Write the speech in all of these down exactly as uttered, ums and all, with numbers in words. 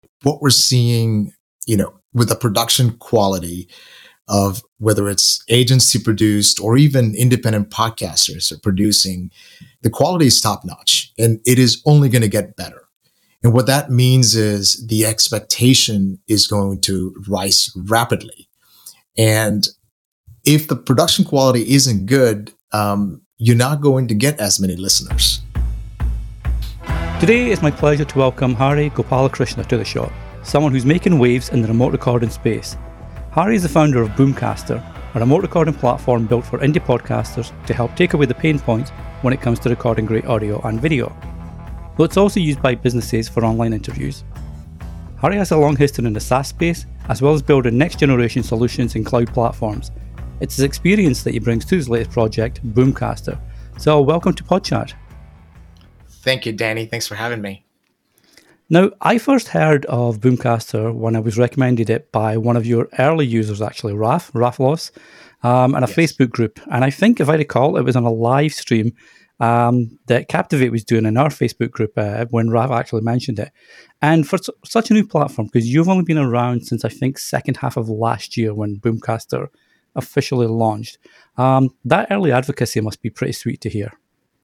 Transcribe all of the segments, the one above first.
what we're seeing, you know, with the production quality of whether it's agency produced or even independent podcasters are producing, the quality is top notch and it is only going to get better. And what that means is the expectation is going to rise rapidly. And if the production quality isn't good, um, you're not going to get as many listeners. Today it's my pleasure to welcome Hari Gopalakrishna to the show, someone who's making waves in the remote recording space. Hari is the founder of Boomcaster, a remote recording platform built for indie podcasters to help take away the pain points when it comes to recording great audio and video. Though it's also used by businesses for online interviews. Hari has a long history in the SaaS space, as well as building next-generation solutions in cloud platforms. It's his experience that he brings to his latest project, Boomcaster. So welcome to PodChat. Thank you, Danny. Thanks for having me. Now, I first heard of Boomcaster when I was recommended it by one of your early users, actually, Raf, Raf Loss, um, and a yes. Facebook group. And I think, if I recall, it was on a live stream um, that Captivate was doing in our Facebook group uh, when Raf actually mentioned it. And for su- such a new platform, because you've only been around since, I think, second half of last year when Boomcaster officially launched, um, that early advocacy must be pretty sweet to hear.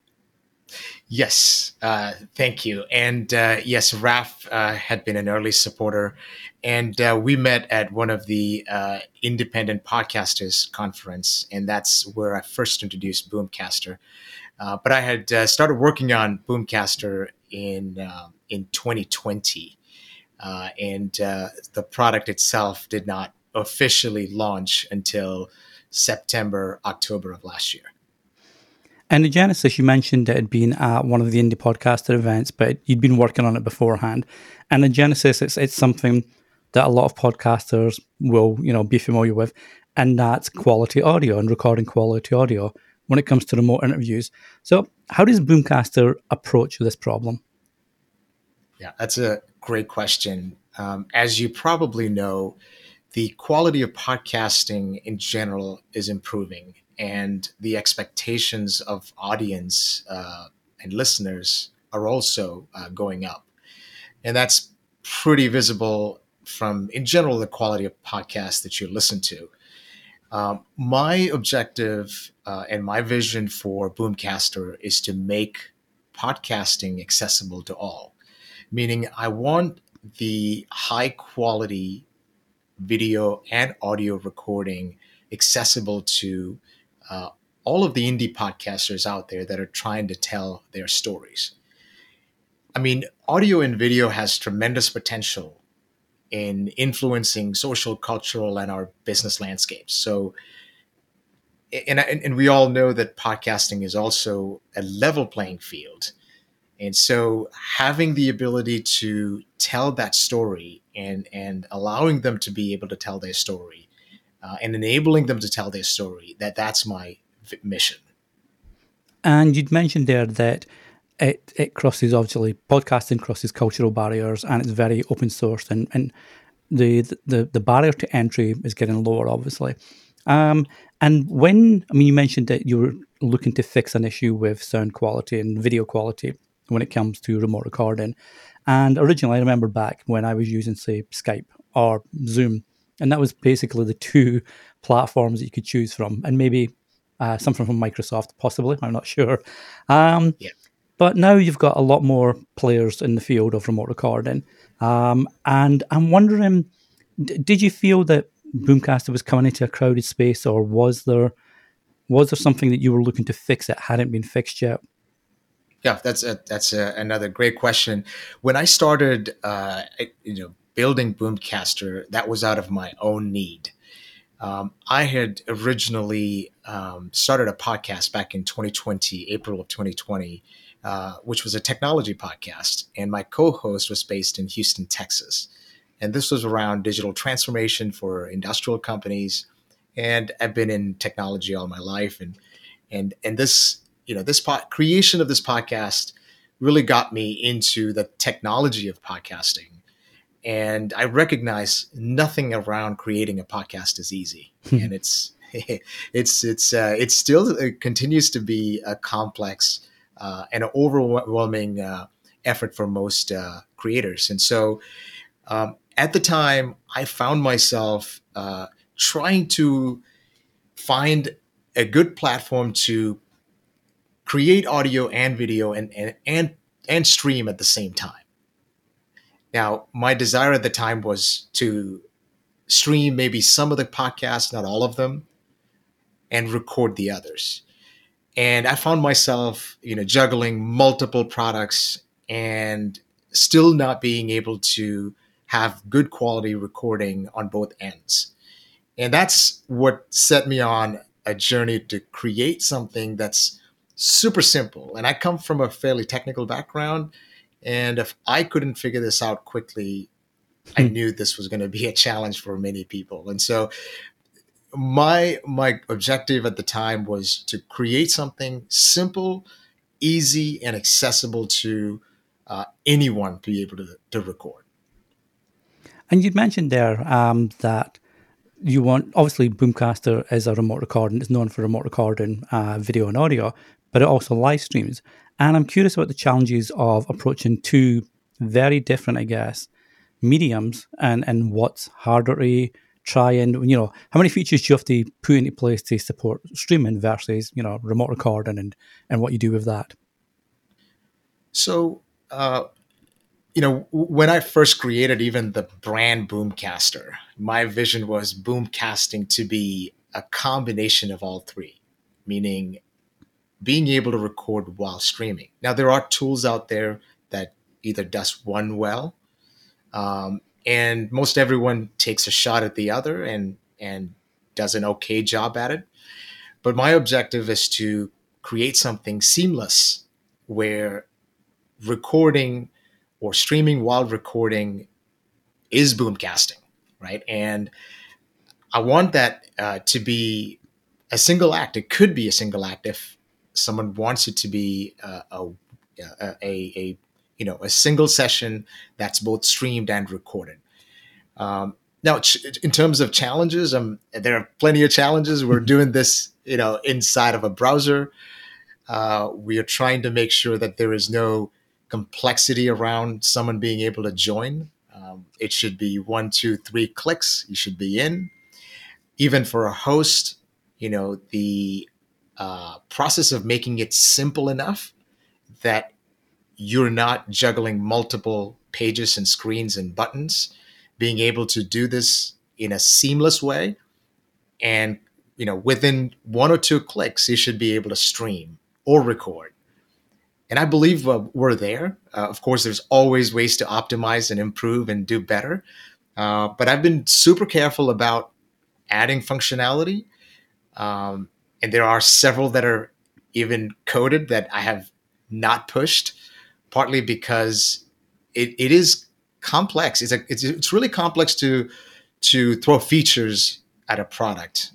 Yes, uh, thank you. And uh, yes, Raf uh, had been an early supporter, and uh, we met at one of the uh, independent podcasters conference, and that's where I first introduced Boomcaster. Uh, but I had uh, started working on Boomcaster in uh, in twenty twenty, uh, and uh, the product itself did not officially launch until September, October of last year. And the Genesis, you mentioned it had been at one of the indie podcaster events, but you'd been working on it beforehand. And the Genesis, it's it's something that a lot of podcasters will, you know, be familiar with, and that's quality audio and recording quality audio when it comes to remote interviews. So, how does Boomcaster approach this problem? Yeah, that's a great question. Um, as you probably know, the quality of podcasting in general is improving, and the expectations of audience uh, and listeners are also uh, going up. And that's pretty visible from, in general, the quality of podcasts that you listen to. Um, my objective uh, and my vision for Boomcaster is to make podcasting accessible to all, meaning I want the high quality video and audio recording accessible to uh, all of the indie podcasters out there that are trying to tell their stories. I mean, audio and video has tremendous potential in influencing social, cultural, and our business landscapes. So, and, and we all know that podcasting is also a level playing field. And so having the ability to tell that story and, and allowing them to be able to tell their story uh, and enabling them to tell their story, that that's my v- mission. And you'd mentioned there that it, it crosses, obviously, podcasting crosses cultural barriers and it's very open source and, and the, the, the barrier to entry is getting lower, obviously. Um, and when, I mean, you mentioned that you were looking to fix an issue with sound quality and video quality when it comes to remote recording. And originally, I remember back when I was using, say, Skype or Zoom, and that was basically the two platforms that you could choose from, and maybe uh, something from Microsoft, possibly, I'm not sure. Um, yeah. But now you've got a lot more players in the field of remote recording. Um, and I'm wondering, d- did you feel that Boomcaster was coming into a crowded space, or was there was there something that you were looking to fix that hadn't been fixed yet? Yeah, that's a, that's a, another great question. When I started, uh, you know, building Boomcaster, that was out of my own need. Um, I had originally um, started a podcast back in twenty twenty, April of twenty twenty, uh, which was a technology podcast, and my co-host was based in Houston, Texas. And this was around digital transformation for industrial companies. And I've been in technology all my life, and and and this you know this po- creation of this podcast really got me into the technology of podcasting. And I recognize nothing around creating a podcast is easy, and it's it's it's uh, it's still it continues to be a complex uh, and overwhelming uh, effort for most uh, creators. And so Um, at the time, I found myself uh, trying to find a good platform to create audio and video and, and, and, and stream at the same time. Now, my desire at the time was to stream maybe some of the podcasts, not all of them, and record the others. And I found myself, you know, juggling multiple products and still not being able to have good quality recording on both ends. And that's what set me on a journey to create something that's super simple. And I come from a fairly technical background. And if I couldn't figure this out quickly, I Hmm. knew this was going to be a challenge for many people. And so my my objective at the time was to create something simple, easy, and accessible to uh, anyone to be able to, to record. And you'd mentioned there um, that you want, obviously, Boomcaster is a remote recording. It's known for remote recording uh, video and audio, but it also live streams. And I'm curious about the challenges of approaching two very different, I guess, mediums and, and what's harder to try and, you know, how many features do you have to put into place to support streaming versus, you know, remote recording and, and what you do with that? So, uh, you know, when I first created even the brand Boomcaster, my vision was Boomcasting to be a combination of all three, meaning being able to record while streaming. Now, there are tools out there that either does one well, um, and most everyone takes a shot at the other and and does an okay job at it. But my objective is to create something seamless where recording or streaming while recording is boomcasting, right? And I want that uh, to be a single act. It could be a single act if someone wants it to be uh, a, a, a, a you know a single session that's both streamed and recorded. Um, now, in terms of challenges, um, there are plenty of challenges. We're doing this, you know, inside of a browser. Uh, we are trying to make sure that there is no complexity around someone being able to join. Um, it should be one, two, three clicks. You should be in. Even for a host, you know, the uh, process of making it simple enough that you're not juggling multiple pages and screens and buttons, being able to do this in a seamless way. And, you know, within one or two clicks, you should be able to stream or record. And I believe uh, we're there. Uh, of course, there's always ways to optimize and improve and do better. Uh, but I've been super careful about adding functionality. Um, and there are several that are even coded that I have not pushed, partly because it, it is complex. It's, a, it's it's really complex to to throw features at a product,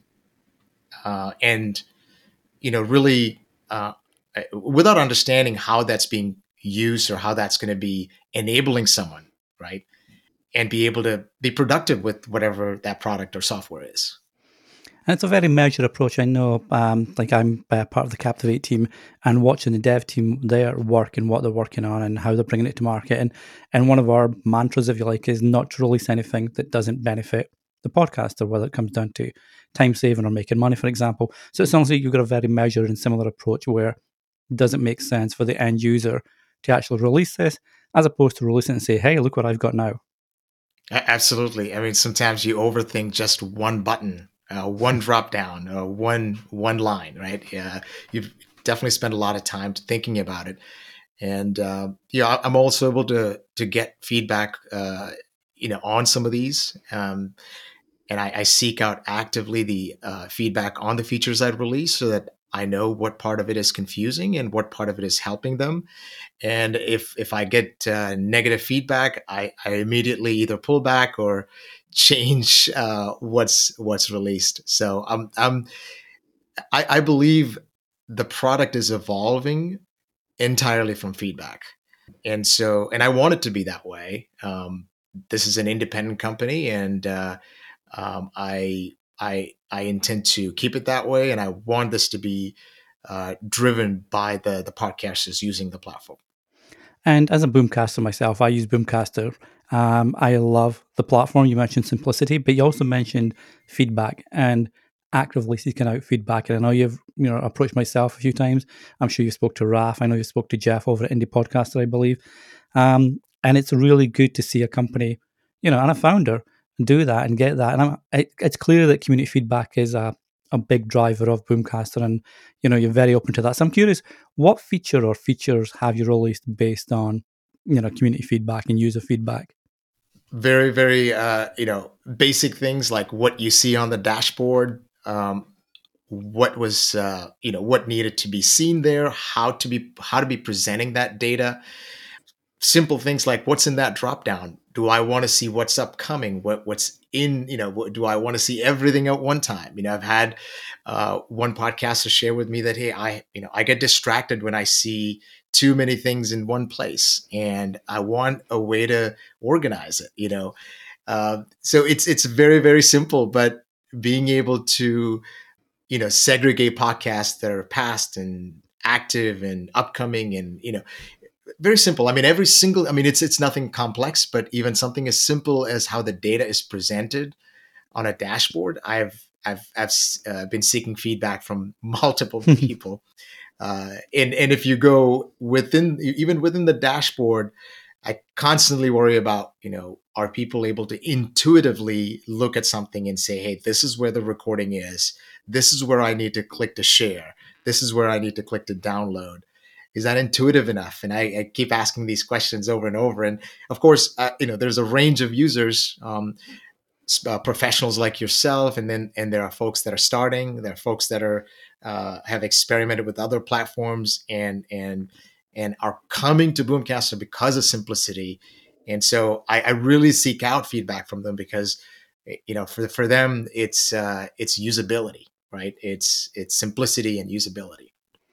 uh, and you know really uh, without understanding how that's being used or how that's going to be enabling someone, right? And be able to be productive with whatever that product or software is. And it's a very measured approach. I know, um, like I'm uh, part of the Captivate team and watching the dev team, their work and what they're working on and how they're bringing it to market. And and one of our mantras, if you like, is not to release anything that doesn't benefit the podcaster, whether it comes down to time saving or making money, for example. So it sounds like you've got a very measured and similar approach where it doesn't make sense for the end user to actually release this, as opposed to release it and say, hey, look what I've got now. Absolutely. I mean, sometimes you overthink just one button, uh, one drop down, or one one line, right? Yeah, you've definitely spent a lot of time thinking about it, and uh, yeah, I'm also able to to get feedback, uh, you know, on some of these, um, and I, I seek out actively the uh, feedback on the features I release so that I know what part of it is confusing and what part of it is helping them. And if if I get uh, negative feedback, I, I immediately either pull back or change uh, what's what's released. So I'm I'm I, I believe the product is evolving entirely from feedback, and so and I want it to be that way. Um, this is an independent company, and uh, um, I I I intend to keep it that way, and I want this to be uh, driven by the the podcasters using the platform. And as a Boomcaster myself, I use Boomcaster Um, I love the platform. You mentioned simplicity, but you also mentioned feedback and actively seeking out feedback. And I know you've you know approached myself a few times. I'm sure you spoke to Raf. I know you spoke to Jeff over at Indie Podcaster, I believe. Um, and it's really good to see a company, you know, and a founder do that and get that. And I'm, it, it's clear that community feedback is a, a big driver of Boomcaster, and you know you're very open to that. So I'm curious, what feature or features have you released based on you know community feedback and user feedback? Very, very, uh, you know, basic things like what you see on the dashboard, um, what was, uh, you know, what needed to be seen there, how to be, how to be presenting that data. Simple things like what's in that dropdown. Do I want to see what's upcoming? What what's in, you know, what, do I want to see everything at one time? You know, I've had uh, one podcaster share with me that, hey, I, you know, I get distracted when I see too many things in one place, and I want a way to organize it, you know. Uh, so it's it's very, very simple, but being able to, you know, segregate podcasts that are past and active and upcoming, and you know, very simple. I mean, every single, I mean, it's it's nothing complex, but even something as simple as how the data is presented on a dashboard, I've I've I've uh, been seeking feedback from multiple people. Uh, and and if you go within, even within the dashboard, I constantly worry about, you know, are people able to intuitively look at something and say, hey, this is where the recording is. This is where I need to click to share. This is where I need to click to download. Is that intuitive enough? And I, I keep asking these questions over and over. And of course, uh, you know, there's a range of users, um, uh, professionals like yourself, and then and there are folks that are starting. There are folks that are uh, have experimented with other platforms and and and are coming to Boomcaster because of simplicity. And so I, I really seek out feedback from them because, you know, for for them it's uh, it's usability, right? It's it's simplicity and usability.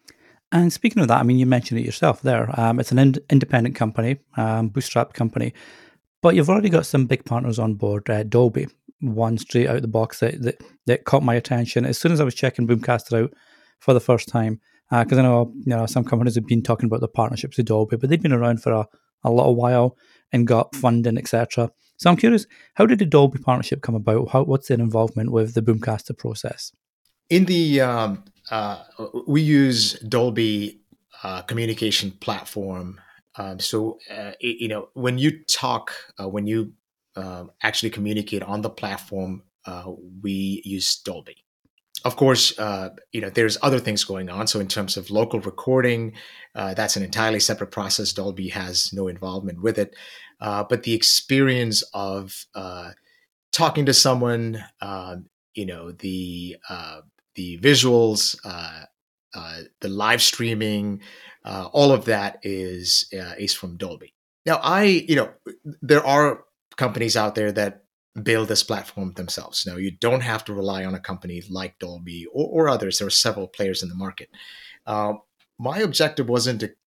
And speaking of that, I mean, you mentioned it yourself there. Um, it's an ind- independent company, um, bootstrap company, but you've already got some big partners on board. Uh, Dolby, one straight out the box that, that that caught my attention as soon as I was checking Boomcaster out for the first time. Because uh, I know you know some companies have been talking about the partnerships with Dolby, but they've been around for a, a little while and got funding, et cetera. So I'm curious, how did the Dolby partnership come about? How, what's their involvement with the Boomcaster process? In the um, uh, we use Dolby uh, communication platform. Um, so uh, it, you know, when you talk, uh, when you uh, actually communicate on the platform, uh, we use Dolby. Of course, uh, you know, there's other things going on. So in terms of local recording, uh, that's an entirely separate process. Dolby has no involvement with it. Uh, but the experience of uh, talking to someone, uh, you know, the uh, the visuals, uh, uh, the live streaming, uh, all of that is uh, is from Dolby. Now, I, you know, there are companies out there that build this platform themselves. Now, you don't have to rely on a company like Dolby or, or others. There are several players in the market. Uh, my objective wasn't to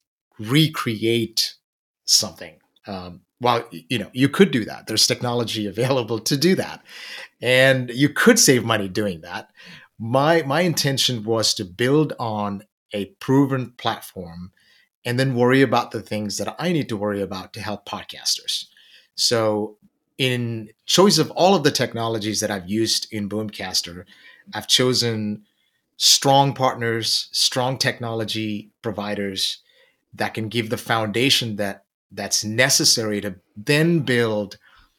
recreate something. Um, well, you know, you could do that. There's technology available to do that, and you could save money doing that. My my intention was to build on a proven platform and then worry about the things that I need to worry about to help podcasters. So in choice of all of the technologies that I've used in Boomcaster, I've chosen strong partners, strong technology providers that can give the foundation that that's necessary to then build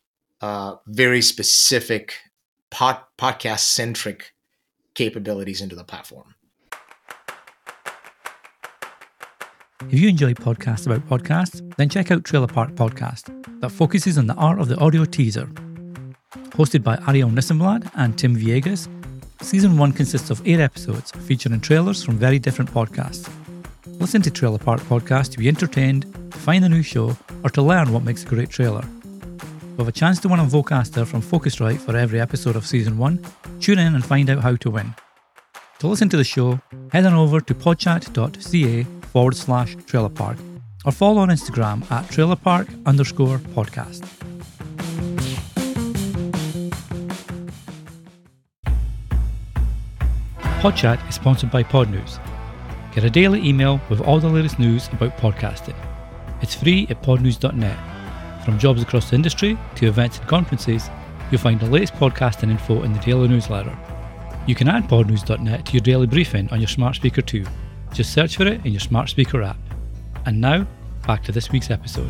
uh, very specific pod, podcast-centric capabilities into the platform. If you enjoy podcasts about podcasts, then check out Trailer Park Podcast, that focuses on the art of the audio teaser. Hosted by Ariel Nissenblad and Tim Viegas, Season one consists of eight episodes featuring trailers from very different podcasts. Listen to Trailer Park Podcast to be entertained, to find a new show, or to learn what makes a great trailer. With a chance to win a Vocaster from Focusrite for every episode of Season one, tune in and find out how to win. To listen to the show, head on over to podchat.ca forward slash Trailer Park or follow on Instagram at trailerpark underscore podcast. Podchat is sponsored by Podnews. Get a daily email with all the latest news about podcasting. It's free at podnews dot net. From jobs across the industry to events and conferences, you'll find the latest podcasting info in the daily newsletter. You can add pod news dot net to your daily briefing on your smart speaker too. Just search for it in your smart speaker app. And now, back to this week's episode.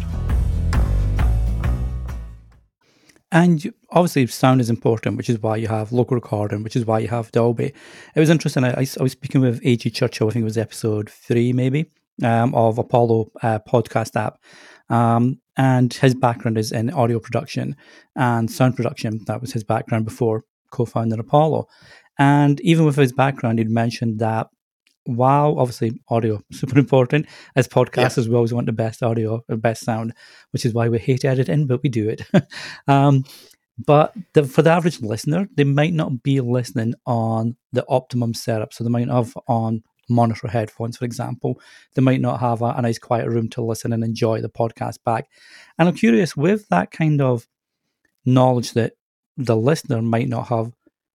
And obviously sound is important, which is why you have local recording, which is why you have Dolby. It was interesting, I, I was speaking with A G Churchill, I think it was episode three maybe, um, of Apollo uh, podcast app. Um, and his background is in audio production and sound production. That was his background before co-founding Apollo. And even with his background, he'd mentioned that while obviously audio super important, as podcasters, yeah. we always want the best audio, the best sound, which is why we hate editing, but we do it. um, but the, for the average listener, they might not be listening on the optimum setup. So they might have on monitor headphones, for example. They might not have a, a nice quiet room to listen and enjoy the podcast back. And I'm curious, with that kind of knowledge that the listener might not have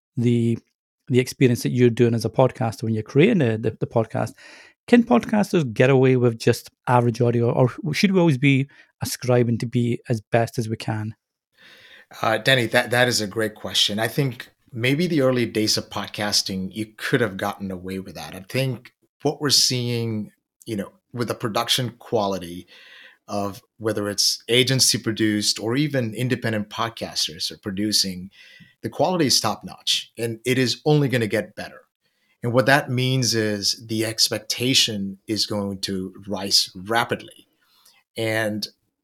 the the experience that you're doing as a podcaster when you're creating the, the, the podcast, can podcasters get away with just average audio, or should we always be ascribing to be as best as we can? Uh, Danny, that, that is a great question. I think maybe the early days of podcasting, you could have gotten away with that. I think what we're seeing, you know, with the production quality of whether it's agency produced or even independent podcasters are producing, the quality is top notch and it is only going to get better. And what that means is the expectation is going to rise rapidly. And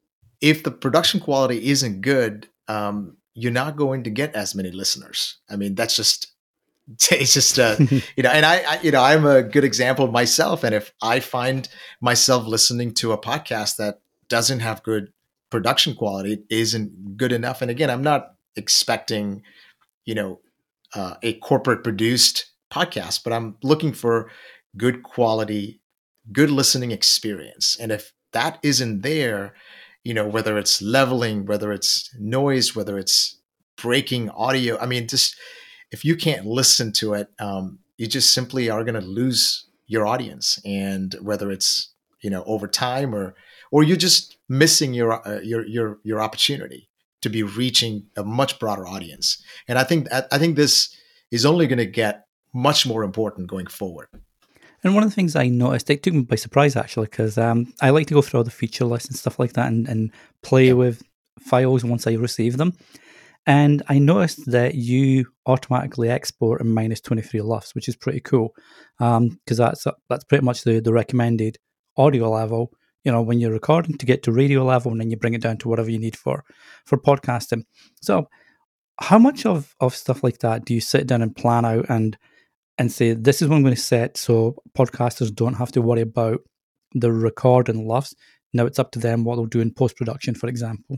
if the production quality isn't good, um, you're not going to get as many listeners. I mean, that's just, it's just, uh, you know, and I, I, you know, I'm a good example of myself. And if I find myself listening to a podcast that doesn't have good production quality, it isn't good enough. And again, I'm not expecting, you know, uh, a corporate produced podcast, but I'm looking for good quality, good listening experience. And if that isn't there, you know, whether it's leveling, whether it's noise, whether it's breaking audio, I mean, just if you can't listen to it, um, you just simply are going to lose your audience. And whether it's, you know, over time or, or you're just missing your, uh, your, your, your opportunity to be reaching a much broader audience. And I think, I think this is only going to get much more important going forward. And one of the things I noticed, it took me by surprise actually, because um, I like to go through all the feature lists and stuff like that and, and play yeah. with files once I receive them. And I noticed that you automatically export in minus twenty-three L U F S, which is pretty cool, because um, that's that's pretty much the, the recommended audio level, you know, when you're recording to get to radio level, and then you bring it down to whatever you need for, for podcasting. So how much of, of stuff like that do you sit down and plan out and and say, this is what I'm going to set so podcasters don't have to worry about the recording L U F S? Now it's up to them what they'll do in post-production, for example.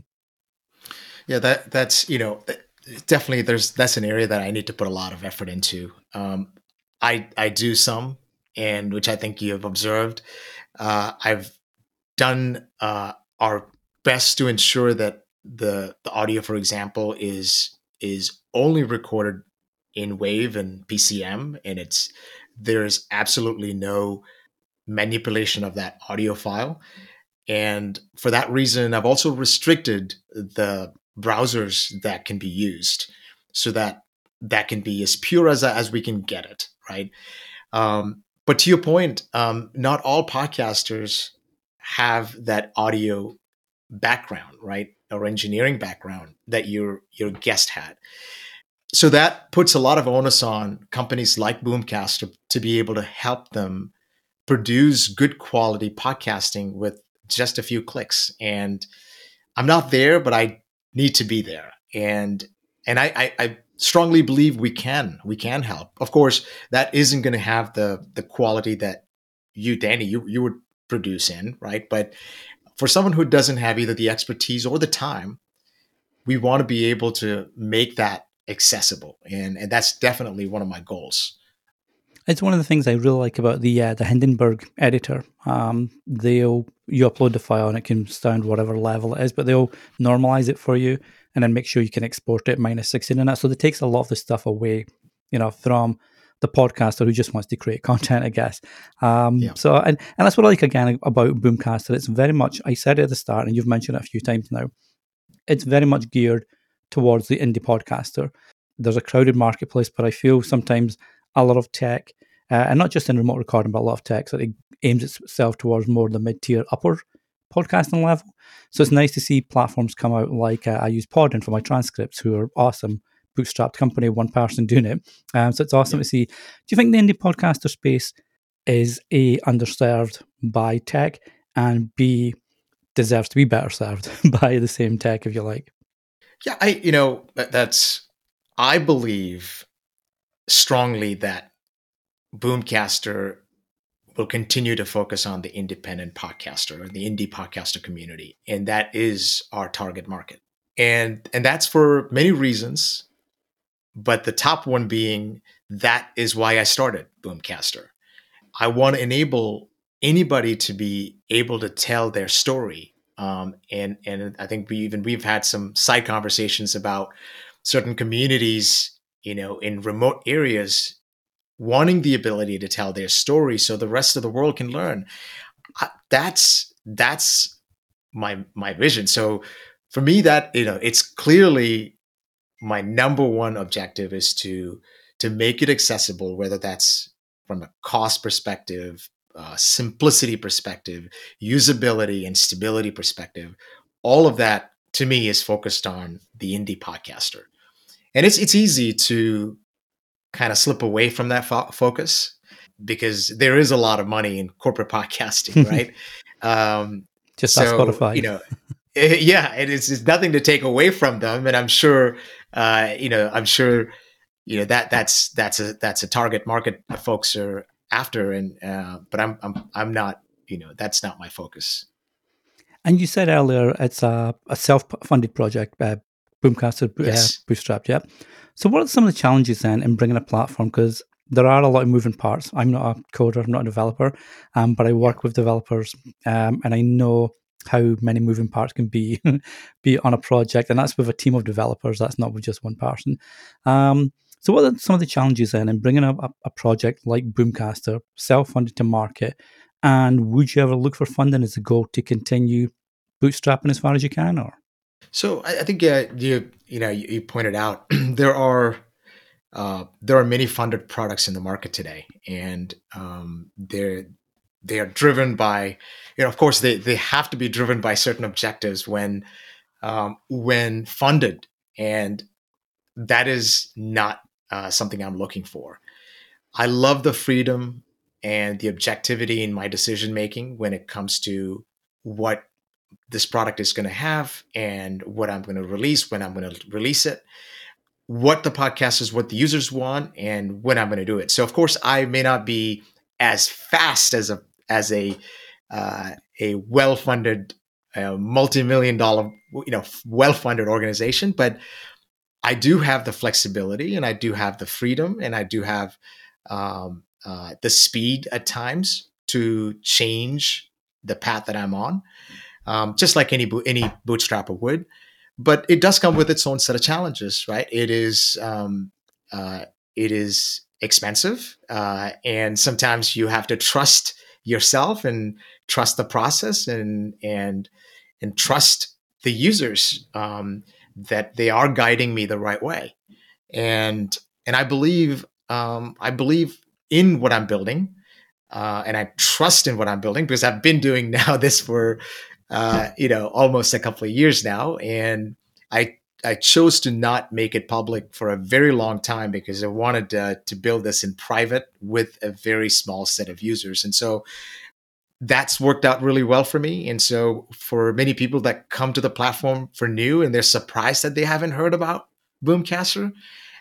Yeah, that that's, you know, definitely there's, that's an area that I need to put a lot of effort into. Um, I, I do some, and which I think you have observed. Uh, I've done uh, our best to ensure that the, the audio, for example, is, is only recorded in WAV and P C M, and it's, there's absolutely no manipulation of that audio file. And for that reason, I've also restricted the browsers that can be used so that that can be as pure as, as we can get it, right? Um, but to your point, um, not all podcasters have that audio background, right? Or engineering background that your, your guest had. So that puts a lot of onus on companies like Boomcast to, to be able to help them produce good quality podcasting with just a few clicks. And I'm not there, but I need to be there. And and I, I, I strongly believe we can. We can help. Of course, that isn't going to have the the quality that you, Danny, you, you would produce in, right? But for someone who doesn't have either the expertise or the time, we want to be able to make that accessible. And, and that's definitely one of my goals. It's one of the things I really like about the uh, the Hindenburg editor. Um, they'll you upload the file and it can sound whatever level it is, but they'll normalize it for you and then make sure you can export it minus sixteen and that. So it takes a lot of the stuff away, you know, from the podcaster who just wants to create content, I guess. Um, yeah. So and and that's what I like again about Boomcaster. It's very much, I said it at the start, and you've mentioned it a few times now. it's very much geared towards the indie podcaster. There's a crowded marketplace, but I feel sometimes a lot of tech, uh, and not just in remote recording, but a lot of tech that aims itself towards more the mid-tier upper podcasting level. So it's nice to see platforms come out like uh, I use Podin for my transcripts, who are awesome, bootstrapped company, one person doing it. Um, so it's awesome Yeah. to see. Do you think the indie podcaster space is A, underserved by tech, and B, deserves to be better served by the same tech, if you like? Yeah, I you know that, that's I believe strongly that Boomcaster will continue to focus on the independent podcaster or the indie podcaster community, and that is our target market. And and that's for many reasons, but the top one being that is why I started Boomcaster. I want to enable anybody to be able to tell their story. Um, and and I think we even we've had some side conversations about certain communities, you know, in remote areas wanting the ability to tell their story so the rest of the world can learn. I, that's that's my my vision. So for me, that you know, it's clearly my number one objective is to to make it accessible, whether that's from a cost perspective, uh, simplicity perspective, usability and stability perspective. All of that to me is focused on the indie podcaster, and it's it's easy to kind of slip away from that fo- focus because there is a lot of money in corporate podcasting, right? Um, Just ask so you Spotify. know, yeah, it is it's nothing to take away from them, and I'm sure, uh, you know, I'm sure, you know that that's that's a that's a target market that folks are after, and uh, but I'm I'm I'm not, you know, that's not my focus. And you said earlier it's a, a self-funded project, uh, Boomcaster uh, Yes. bootstrapped, yeah. So what are some of the challenges then in bringing a platform? Because there are a lot of moving parts. I'm not a coder, I'm not a developer, um, but I Yeah. work with developers, um, and I know how many moving parts can be be on a project, and that's with a team of developers. That's not with just one person. Um, so what are some of the challenges then in bringing a, a, a project like Boomcaster, self-funded to market? And would you ever look for funding as a goal to continue bootstrapping as far as you can? Or So I, I think uh, you you know you, you pointed out there are uh, there are many funded products in the market today, and um, they're they are driven by, you know, of course they they have to be driven by certain objectives when um, when funded, and that is not uh, something I'm looking for. I love the freedom and the objectivity in my decision making when it comes to what this product is going to have and what I'm going to release, when I'm going to release it, what the podcast is, what the users want, and when I'm going to do it. So of course, I may not be as fast as a as a uh, a well funded, uh, multi million dollar, you know, well funded organization, but I do have the flexibility, and I do have the freedom, and I do have um, uh, the speed at times to change the path that I'm on, um, just like any any bootstrapper would. But it does come with its own set of challenges, right? It is um, uh, it is expensive, uh, and sometimes you have to trust yourself and trust the process, and and and trust the users, um, that they are guiding me the right way. And and I believe um, I believe in what I'm building, uh, and I trust in what I'm building because I've been doing now this for uh, you know, almost a couple of years now, and I I chose to not make it public for a very long time because I wanted to, to build this in private with a very small set of users, and so that's worked out really well for me. And so for many people that come to the platform for new and they're surprised that they haven't heard about Boomcaster,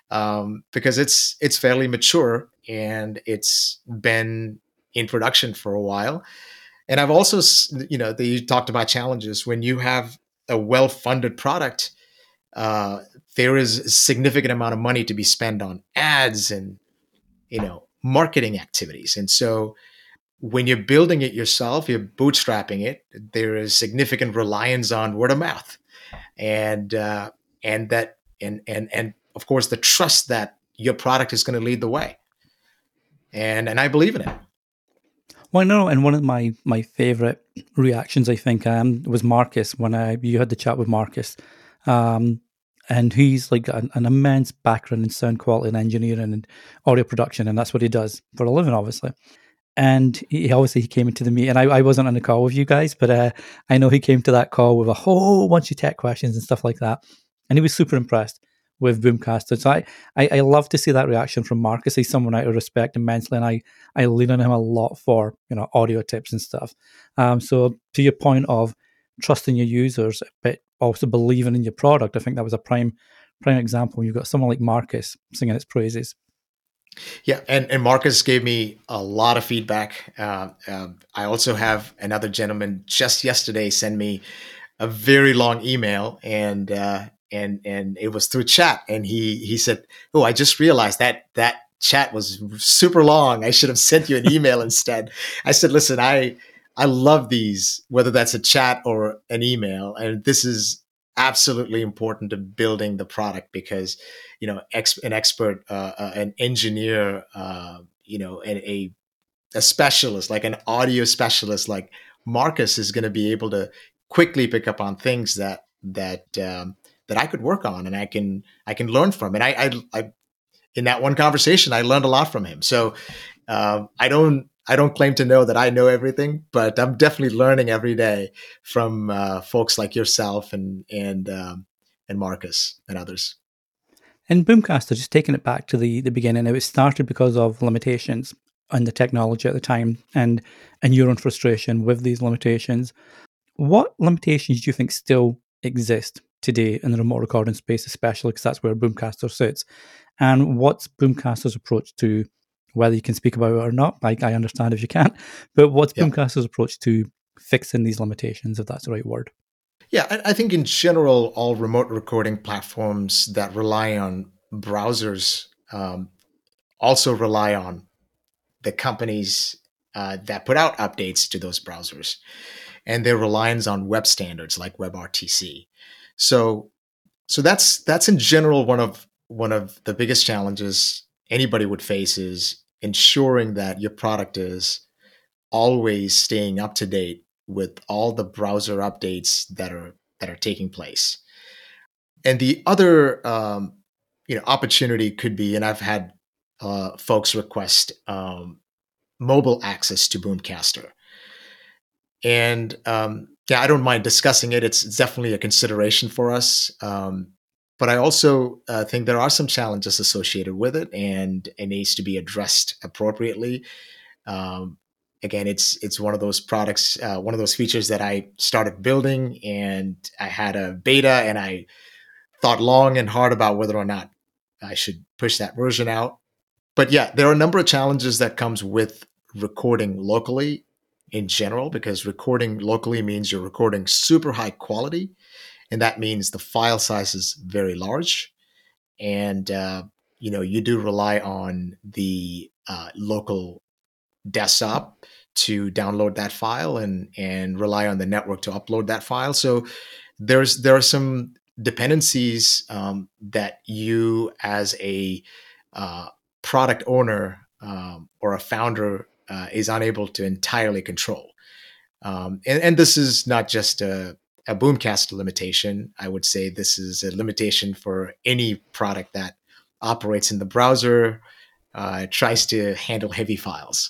um, because it's it's fairly mature and it's been in production for a while. And I've also, you know, you talked about challenges. When you have a well-funded product, uh, there is a significant amount of money to be spent on ads and, you know, marketing activities. And so when you're building it yourself, you're bootstrapping it, there is significant reliance on word of mouth, and uh, and that and and and of course the trust that your product is going to lead the way, and and I believe in it. Well, no, and one of my my favorite reactions, I think, um, was Marcus when I you had the chat with Marcus, um, and he's like an, an immense background in sound quality and engineering and audio production, and that's what he does for a living, obviously. And he obviously he came into the meeting. I, I wasn't on the call with you guys, but uh, I know he came to that call with a whole bunch of tech questions and stuff like that, and he was super impressed with Boomcaster. So I, I, I love to see that reaction from Marcus. He's someone I respect immensely, and I, I lean on him a lot for you know audio tips and stuff. Um, so to your point of trusting your users, but also believing in your product, I think that was a prime prime example. You've got someone like Marcus singing its praises. Yeah, and, and Marcus gave me a lot of feedback. Uh, um, I also have another gentleman just yesterday send me a very long email, and uh, and and it was through chat, and he he said, "Oh, I just realized that that chat was super long. I should have sent you an email instead." I said, "Listen, I I love these, whether that's a chat or an email, and this is absolutely important to building the product because you know ex- an expert, uh, uh, an engineer, uh, you know, and a a specialist like an audio specialist like Marcus is going to be able to quickly pick up on things that that um, that I could work on and I can I can learn from. And I, I, I in that one conversation I learned a lot from him. So uh, I don't I don't claim to know that I know everything, but I'm definitely learning every day from uh, folks like yourself and and um, and Marcus and others. And Boomcaster, just taking it back to the, the beginning, it was started because of limitations on the technology at the time and and your own frustration with these limitations. What limitations do you think still exist today in the remote recording space, especially because that's where Boomcaster sits? And what's Boomcaster's approach to whether you can speak about it or not? I, I understand if you can't, but what's Yeah. Boomcaster's approach to fixing these limitations, if that's the right word? Yeah, I, I think in general, all remote recording platforms that rely on browsers um, also rely on the companies uh, that put out updates to those browsers and their reliance on web standards like WebRTC. So, so that's that's in general one of one of the biggest challenges anybody would face is ensuring that your product is always staying up to date with all the browser updates that are that are taking place. And the other um, you know opportunity could be, and I've had uh, folks request um, mobile access to Boomcaster, and um, yeah, I don't mind discussing it. It's, it's definitely a consideration for us. Um, but I also uh, think there are some challenges associated with it, and it needs to be addressed appropriately. Um, again, it's it's one of those products, uh, one of those features that I started building, and I had a beta, and I thought long and hard about whether or not I should push that version out. But yeah, there are a number of challenges that comes with recording locally in general, because recording locally means you're recording super high quality, and that means the file size is very large, and uh, you know you do rely on the uh, local desktop to download that file and and rely on the network to upload that file. So there's there are some dependencies um, that you as a uh, product owner um, or a founder uh, is unable to entirely control. Um, and, and this is not just a, a Boomcast limitation. I would say this is a limitation for any product that operates in the browser, uh, tries to handle heavy files.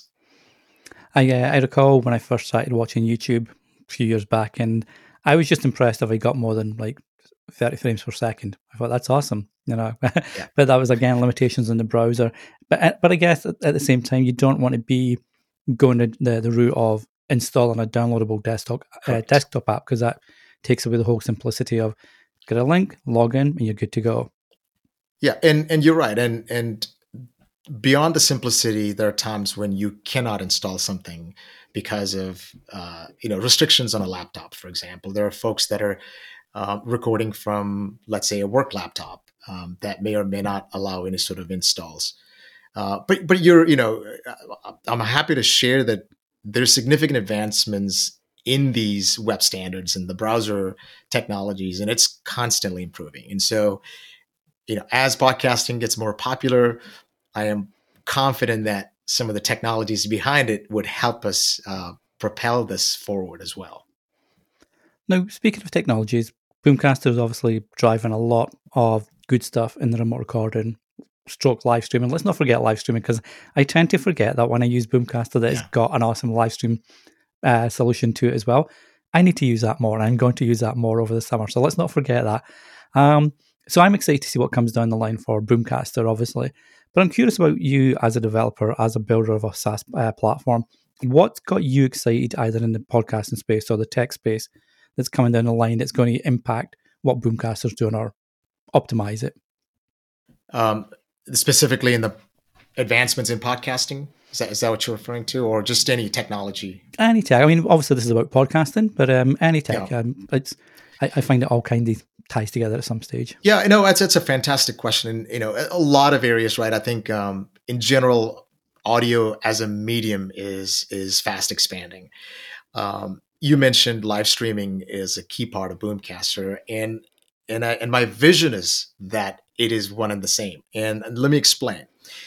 I uh, I recall when I first started watching YouTube a few years back, and I was just impressed if I got more than like thirty frames per second. I thought that's awesome, you know. Yeah. But that was again limitations in the browser. But uh, but I guess at, at the same time, you don't want to be going the the, the route of installing a downloadable desktop uh, Correct. desktop app, because that takes away the whole simplicity of get a link, log in, and you're good to go. Yeah, and and you're right. And and beyond the simplicity, there are times when you cannot install something because of uh, you know restrictions on a laptop. For example, there are folks that are uh, recording from, let's say, a work laptop um, that may or may not allow any sort of installs. Uh, but but you're you know I'm happy to share that there's significant advancements in these web standards and the browser technologies, and it's constantly improving. And so you know as podcasting gets more popular, I am confident that some of the technologies behind it would help us uh, propel this forward as well. Now, speaking of technologies, Boomcaster is obviously driving a lot of good stuff in the remote recording, stroke live streaming. Let's not forget live streaming, because I tend to forget that when I use Boomcaster that Yeah. it's got an awesome live stream uh, solution to it as well. I need to use that more. I'm going to use that more over the summer. So let's not forget that. Um, so I'm excited to see what comes down the line for Boomcaster, obviously. But I'm curious about you as a developer, as a builder of a SaaS uh, platform. What's got you excited either in the podcasting space or the tech space that's coming down the line that's going to impact what Boomcaster's doing or optimize it? Um, specifically in the advancements in podcasting? Is that, is that what you're referring to, or just any technology? Any tech. I mean, obviously this is about podcasting, but um, any tech. Yeah. Um, it's I, I find it all kind of ties together at some stage. Yeah, no, that's that's a fantastic question, and you know, a lot of areas, right? I think um, in general, audio as a medium is is fast expanding. Um, you mentioned live streaming is a key part of Boomcaster, and and I, and my vision is that it is one and the same. And, and let me explain.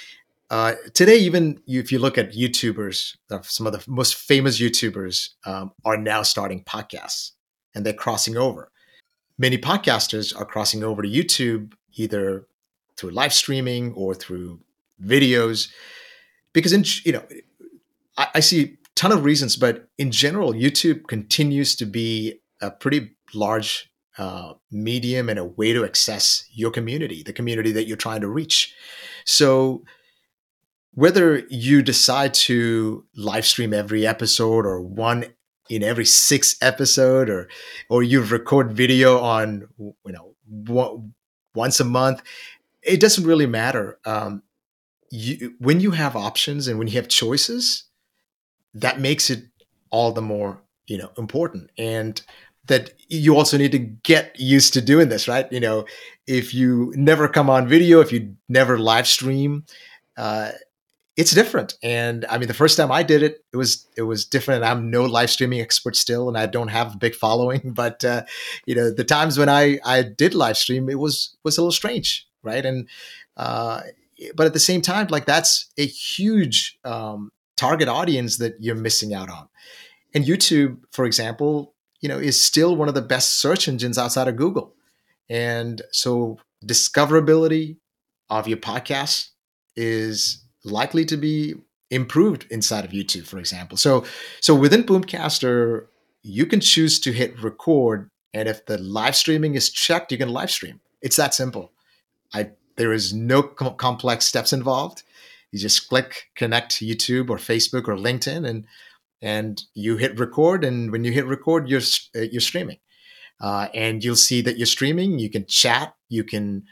Uh, today, even if you look at YouTubers, uh, some of the most famous YouTubers um, are now starting podcasts, and they're crossing over. Many podcasters are crossing over to YouTube, either through live streaming or through videos, because in, you know, I, I see a ton of reasons, but in general, YouTube continues to be a pretty large uh, medium and a way to access your community, the community that you're trying to reach. So whether you decide to live stream every episode or one in every six episode, or or you record video on, you know, one, once a month, it doesn't really matter. Um, you, when you have options and when you have choices, that makes it all the more, you know, important. And that you also need to get used to doing this, right? You know, if you never come on video, if you never live stream, uh, it's different. And I mean, the first time I did it, it was it was different. I'm no live streaming expert still, and I don't have a big following. But uh, you know, the times when I I did live stream, it was was a little strange, right? And uh, but at the same time, like that's a huge um, target audience that you're missing out on. And YouTube, for example, you know, is still one of the best search engines outside of Google. And so discoverability of your podcast is likely to be improved inside of YouTube, for example. So, so within Boomcaster, you can choose to hit record, and if the live streaming is checked, you can live stream. It's that simple. I there is no com- complex steps involved. You just click connect to YouTube or Facebook or LinkedIn, and and you hit record. And when you hit record, you're you're streaming, uh, and you'll see that you're streaming. You can chat. You can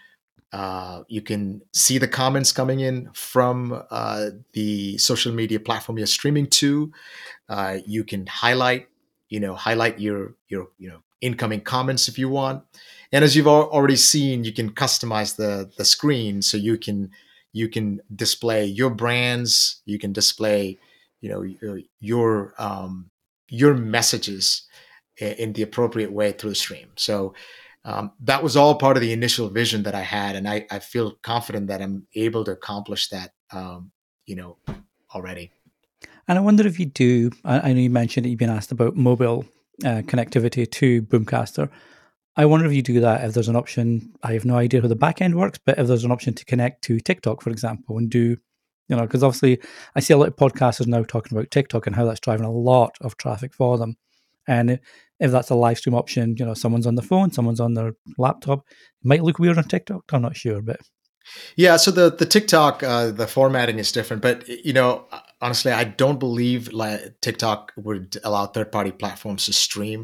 Uh, you can see the comments coming in from uh, the social media platform you're streaming to. Uh, you can highlight, you know, highlight your your you know incoming comments if you want. And as you've al- already seen, you can customize the the screen so you can you can display your brands. You can display, you know, your your, um, your messages in, in the appropriate way through the stream. So um, that was all part of the initial vision that I had, and I, I feel confident that I'm able to accomplish that, um, you know, already. And I wonder if you do, I, I know you mentioned that you've been asked about mobile uh, connectivity to Boomcaster. I wonder if you do that, if there's an option. I have no idea how the back end works, but if there's an option to connect to TikTok, for example, and do, you know, because obviously I see a lot of podcasters now talking about TikTok and how that's driving a lot of traffic for them. And if that's a live stream option, you know, someone's on the phone, someone's on their laptop, it might look weird on TikTok. I'm not sure, but Yeah, so the the TikTok uh, the formatting is different, but you know, honestly, I don't believe like TikTok would allow third party platforms to stream.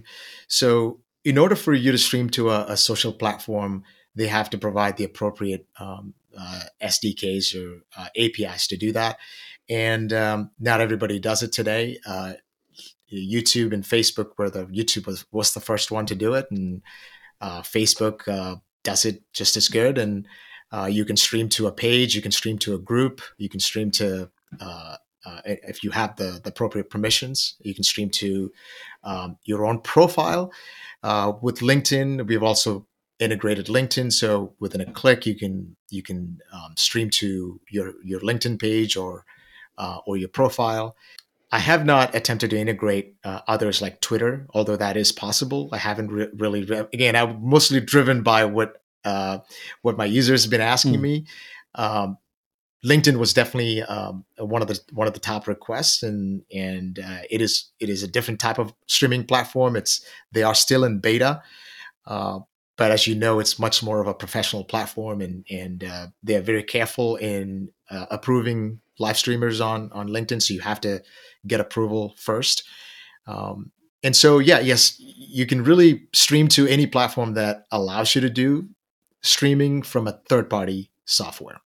So in order for you to stream to a, a social platform, they have to provide the appropriate um, uh, S D Ks or uh, A P Is to do that, and um, not everybody does it today. Uh, YouTube and Facebook were the YouTube was, was the first one to do it, and uh, Facebook uh, does it just as good. And uh, you can stream to a page, you can stream to a group, you can stream to uh, uh, if you have the, the appropriate permissions, you can stream to um, your own profile. Uh, with LinkedIn, we've also integrated LinkedIn, so within a click, you can you can um, stream to your your LinkedIn page or uh, or your profile. I have not attempted to integrate uh, others like Twitter, although that is possible. I haven't re- really, re- again, I'm mostly driven by what uh, what my users have been asking Mm. me. Um, LinkedIn was definitely um, one of the one of the top requests, and and uh, it is it is a different type of streaming platform. It's they are still in beta, uh, but as you know, it's much more of a professional platform, and and uh, they are very careful in uh, approving live streamers on on LinkedIn. So you have to get approval first. Um, and so, yeah, yes, you can really stream to any platform that allows you to do streaming from a third party software.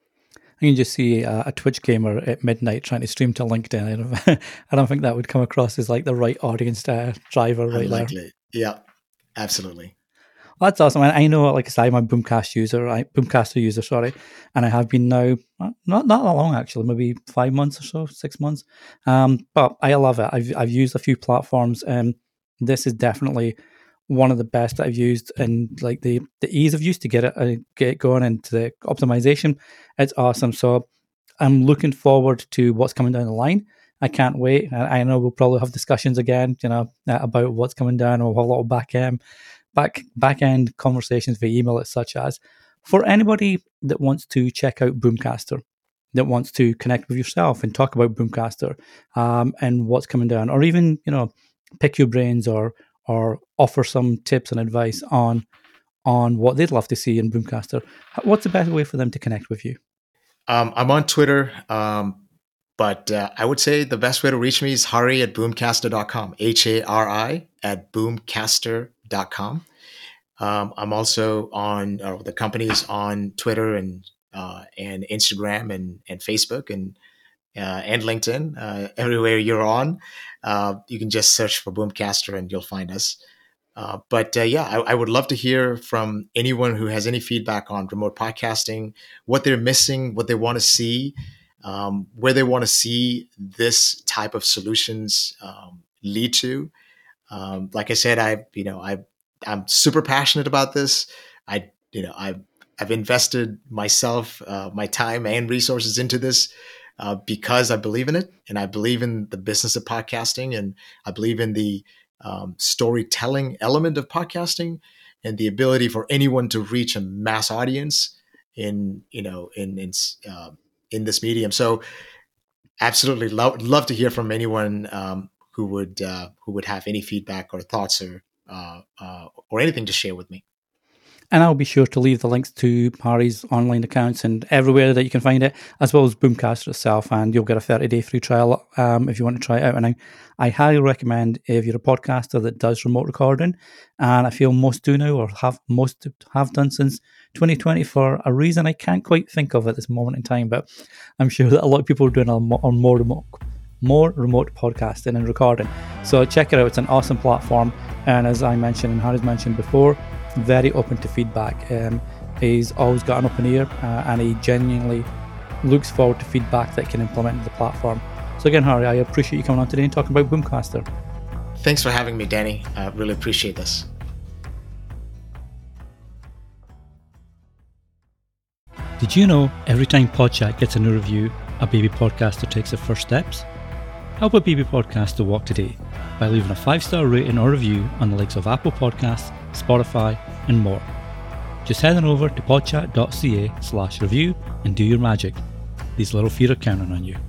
You can just see a, a Twitch gamer at midnight trying to stream to LinkedIn. I don't, I don't think that would come across as like the right audience uh, driver right Unlikely. there. Yeah, absolutely. Well, that's awesome. I know, like I said, I'm a Boomcast user, I, Boomcaster user, sorry, and I have been now, not not that long actually, maybe five months or so, six months. Um, but I love it. I've I've used a few platforms, and this is definitely one of the best that I've used. And like the the ease of use to get it uh, get it going, into the optimization, it's awesome. So I'm looking forward to what's coming down the line. I can't wait. I, I know we'll probably have discussions again, you know, about what's coming down, or a lot of back end. Back back end conversations via email, such as for anybody that wants to check out Boomcaster, that wants to connect with yourself and talk about Boomcaster um, and what's coming down, or even you know pick your brains or or offer some tips and advice on on what they'd love to see in Boomcaster. What's the best way for them to connect with you? Um, I'm on Twitter, um, but uh, I would say the best way to reach me is Hari at boomcaster dot com. H A R I at boomcaster dot com. Um, I'm also on uh, the company's on Twitter and uh, and Instagram and and Facebook and uh, and LinkedIn. Uh, everywhere you're on, uh, you can just search for Boomcaster and you'll find us. Uh, but uh, yeah, I, I would love to hear from anyone who has any feedback on remote podcasting, what they're missing, what they want to see, um, where they want to see this type of solutions um, lead to. Um, like I said, I you know I I'm super passionate about this. I you know I've I've invested myself, uh, my time and resources into this uh, because I believe in it, and I believe in the business of podcasting, and I believe in the um, storytelling element of podcasting, and the ability for anyone to reach a mass audience in you know in in uh, in this medium. So, absolutely love love to hear from anyone um, who would uh, who would have any feedback or thoughts or uh, uh, or anything to share with me. And I'll be sure to leave the links to Hari's online accounts and everywhere that you can find it, as well as Boomcaster itself. And you'll get a thirty-day free trial um, if you want to try it out. And I, I highly recommend, if you're a podcaster that does remote recording, and I feel most do now, or have most have done since twenty twenty for a reason I can't quite think of at this moment in time, but I'm sure that a lot of people are doing a more, more remote more remote podcasting and recording. So check it out. It's an awesome platform. And as I mentioned and Hari's mentioned before, very open to feedback. Um, he's always got an open ear uh, and he genuinely looks forward to feedback that can implement into the platform. So again, Hari, I appreciate you coming on today and talking about Boomcaster. Thanks for having me, Danny. I really appreciate this. Did you know every time Podchat gets a new review, a baby podcaster takes their first steps? Help a baby podcaster walk today by leaving a five-star rating or review on the likes of Apple Podcasts, Spotify, and more. Just head on over to podchat dot c a slash review and do your magic. These little feet are counting on you.